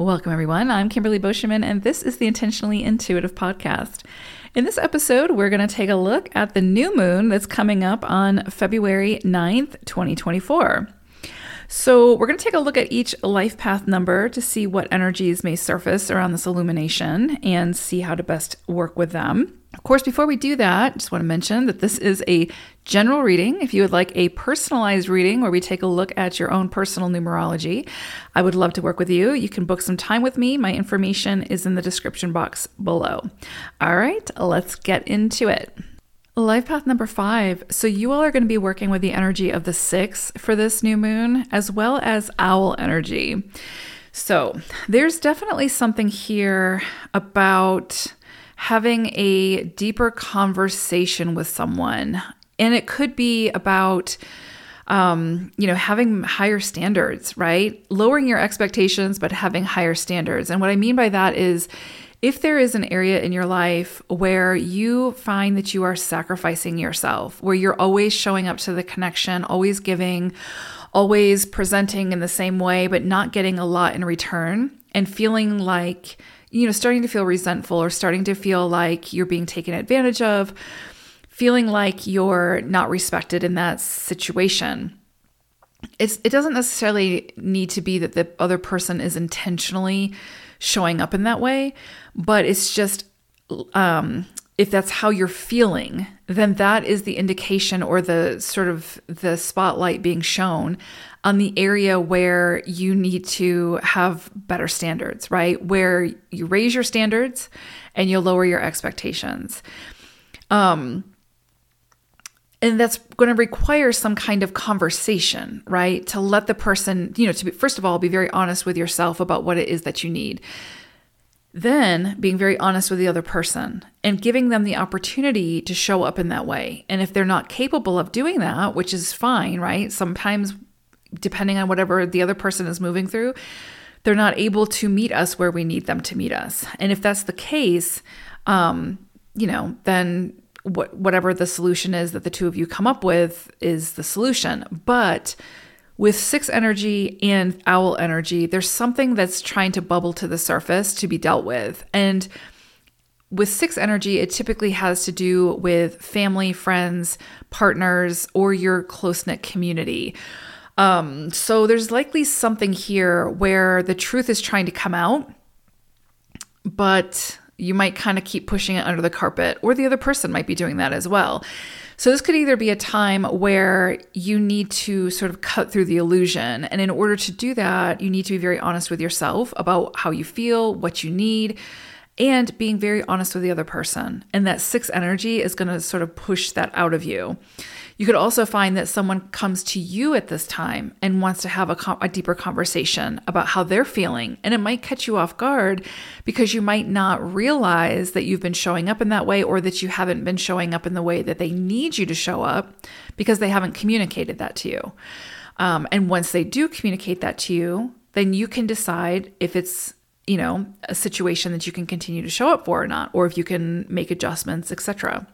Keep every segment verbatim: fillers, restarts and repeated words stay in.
Welcome, everyone. I'm Kimberly Boschman, and this is the Intentionally Intuitive Podcast. In this episode, we're going to take a look at the new moon that's coming up on February ninth, twenty twenty-four. So we're going to take a look at each life path number to see what energies may surface around this illumination and see how to best work with them. Of course, before we do that, I just want to mention that this is a general reading. If you would like a personalized reading where we take a look at your own personal numerology, I would love to work with you. You can book some time with me. My information is in the description box below. All right, let's get into it. Life path number five. So you all are going to be working with the energy of the six for this new moon, as well as owl energy. So there's definitely something here about having a deeper conversation with someone. And it could be about, um, you know, having higher standards, right? Lowering your expectations, but having higher standards. And what I mean by that is, if there is an area in your life where you find that you are sacrificing yourself, where you're always showing up to the connection, always giving, always presenting in the same way, but not getting a lot in return, and feeling like, you know, starting to feel resentful or starting to feel like you're being taken advantage of, feeling like you're not respected in that situation. It's, it doesn't necessarily need to be that the other person is intentionally showing up in that way, but it's just, um, if that's how you're feeling, then that is the indication or the sort of the spotlight being shown on the area where you need to have better standards, right? Where you raise your standards and you lower your expectations. Um, And that's going to require some kind of conversation, right? To let the person, you know, to be, first of all, be very honest with yourself about what it is that you need. Then being very honest with the other person and giving them the opportunity to show up in that way. And if they're not capable of doing that, which is fine, right? Sometimes, depending on whatever the other person is moving through, they're not able to meet us where we need them to meet us. And if that's the case, um, you know, then What, whatever the solution is that the two of you come up with is the solution. But with six energy and owl energy, there's something that's trying to bubble to the surface to be dealt with. And with six energy, it typically has to do with family, friends, partners, or your close-knit community. Um, so there's likely something here where the truth is trying to come out, but you might kind of keep pushing it under the carpet, or the other person might be doing that as well. So this could either be a time where you need to sort of cut through the illusion. And in order to do that, you need to be very honest with yourself about how you feel, what you need, and being very honest with the other person. And that six energy is going to sort of push that out of you. You could also find that someone comes to you at this time and wants to have a, a deeper conversation about how they're feeling. And it might catch you off guard because you might not realize that you've been showing up in that way, or that you haven't been showing up in the way that they need you to show up because they haven't communicated that to you. Um, and once they do communicate that to you, then you can decide if it's, you know, a situation that you can continue to show up for or not, or if you can make adjustments, et cetera.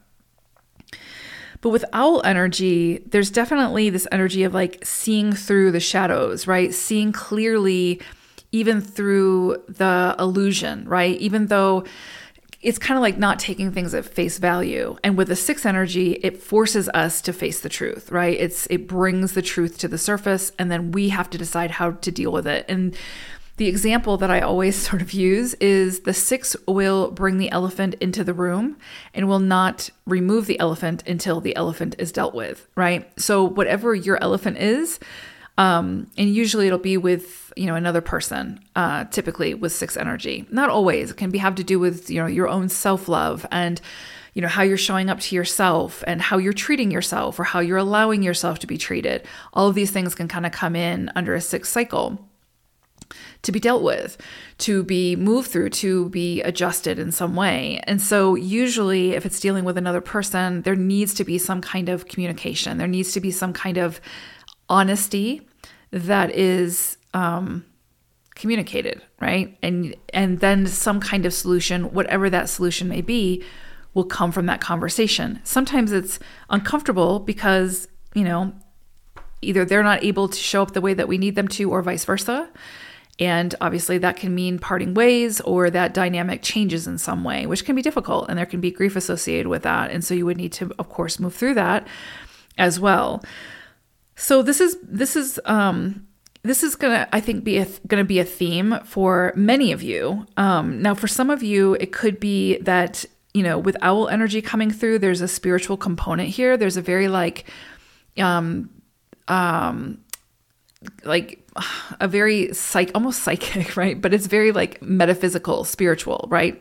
But with owl energy, there's definitely this energy of like seeing through the shadows, right? Seeing clearly even through the illusion, right? Even though it's kind of like not taking things at face value. And with the six energy, it forces us to face the truth, right? It's it brings the truth to the surface, and then we have to decide how to deal with it. And the example that I always sort of use is the six will bring the elephant into the room and will not remove the elephant until the elephant is dealt with, right? So whatever your elephant is, um, and usually it'll be with, you know, another person, uh, typically with six energy. Not always. It can be have to do with, you know, your own self-love and, you know, how you're showing up to yourself and how you're treating yourself or how you're allowing yourself to be treated. All of these things can kind of come in under a six cycle to be dealt with, to be moved through, to be adjusted in some way. And so usually if it's dealing with another person, there needs to be some kind of communication. There needs to be some kind of honesty that is um, communicated, right? And and then some kind of solution, whatever that solution may be, will come from that conversation. Sometimes it's uncomfortable because, you know, either they're not able to show up the way that we need them to or vice versa. And obviously that can mean parting ways, or that dynamic changes in some way, which can be difficult, and there can be grief associated with that. And so you would need to, of course, move through that as well. So this is, this is, um, this is going to, I think, be a, going to be a theme for many of you. Um, now, for some of you, it could be that, you know, with owl energy coming through, there's a spiritual component here. There's a very like, um, um, like a very psych, almost psychic, right? But it's very like metaphysical, spiritual, right?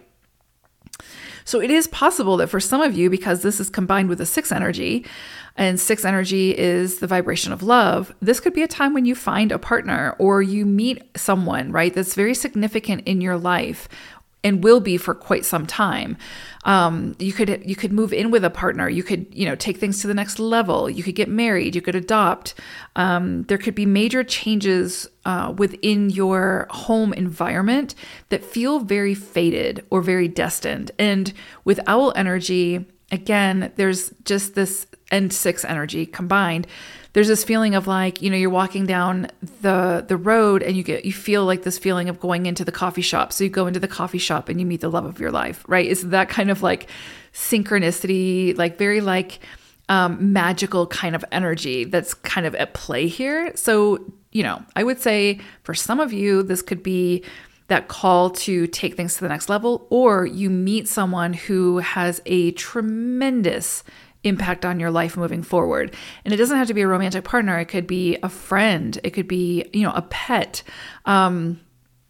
So it is possible that for some of you, because this is combined with the six energy, and six energy is the vibration of love, this could be a time when you find a partner or you meet someone, right? That's very significant in your life and will be for quite some time. Um, you could you could move in with a partner. You could, you know, take things to the next level. You could get married. You could adopt. Um, there could be major changes uh, within your home environment that feel very fated or very destined. And with owl energy, again, there's just this, and six energy combined, there's this feeling of like, you know, you're walking down the the road and you get, you feel like this feeling of going into the coffee shop. So you go into the coffee shop and you meet the love of your life, right? It's that kind of like synchronicity, like very like um, magical kind of energy that's kind of at play here. So, you know, I would say for some of you, this could be that call to take things to the next level, or you meet someone who has a tremendous impact on your life moving forward. And it doesn't have to be a romantic partner. It could be a friend. It could be, you know, a pet, um,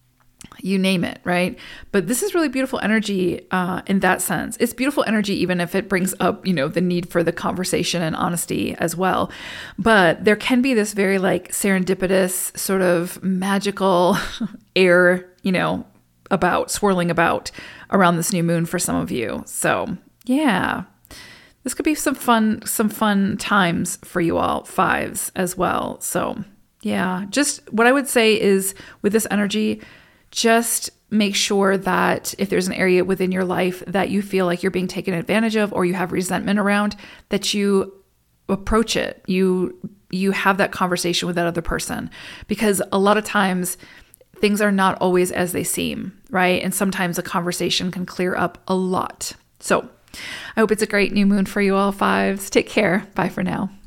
you name it, right? But this is really beautiful energy uh, in that sense. It's beautiful energy, even if it brings up, you know, the need for the conversation and honesty as well. But there can be this very like serendipitous sort of magical air, you know, about swirling about around this new moon for some of you. So yeah. This could be some fun, some fun times for you all, fives as well. So yeah, just what I would say is with this energy, just make sure that if there's an area within your life that you feel like you're being taken advantage of or you have resentment around, that you approach it. You, you have that conversation with that other person, because a lot of times things are not always as they seem, right? And sometimes a conversation can clear up a lot. So I hope it's a great new moon for you all, fives. Take care. Bye for now.